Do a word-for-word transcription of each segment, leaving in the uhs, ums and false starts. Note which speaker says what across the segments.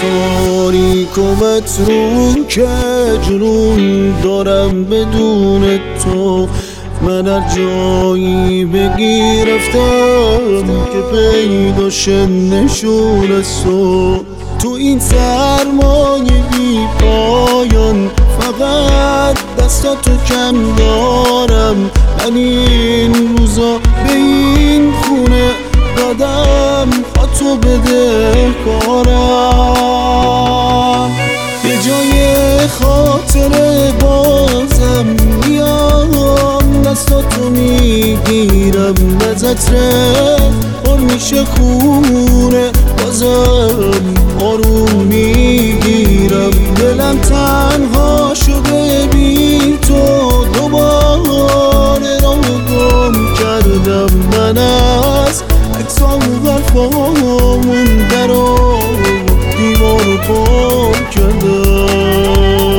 Speaker 1: تاریک و متروک که جنون دارم بدون تو. من هر جایی بگی رفتم که پیدا شه نشون از تو. تو این سرمایه بی پایان فقط دستاتو کم دارم. من این روزا به این خونه دادم با تو بده کارم. یه جای خاطر بازم میام دستاتو میگیرم. نزدره پر میشه خونه بازم آروم میگیرم. دلم تنها شده بی تو دوباره رو گم کردم. من از اکسام و برفامون در و دیوار رو پاک کردم.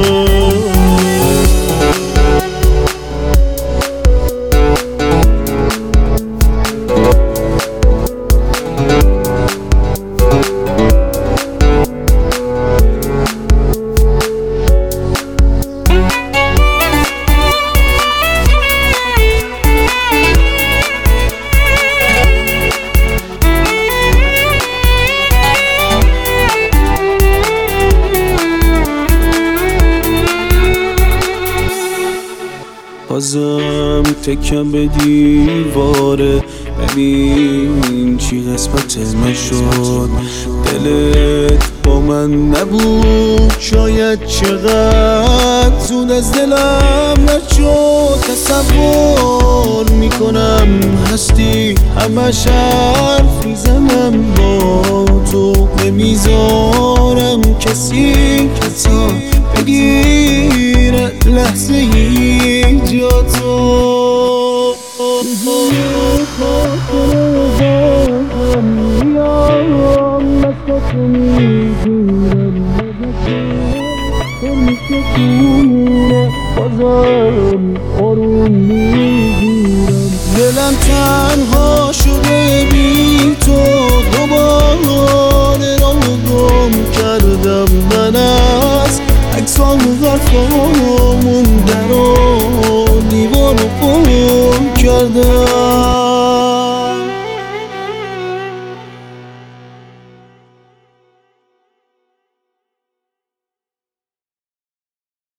Speaker 1: بازم تکم به دیواره ببین چی قسمت من شد. دلت با من نبود شاید چقدر زود از دلم نشد. تصور میکنم هستی همش حرف میزنم با تو. نمیذارم کسی کسی بگیره لحظه ای جا تو. بازم آروم میگیرم. دلم تنها شده بی تو دوباره رو گم کردم. من از اکسام و ظرفامون در و دیوار رو پر کردم.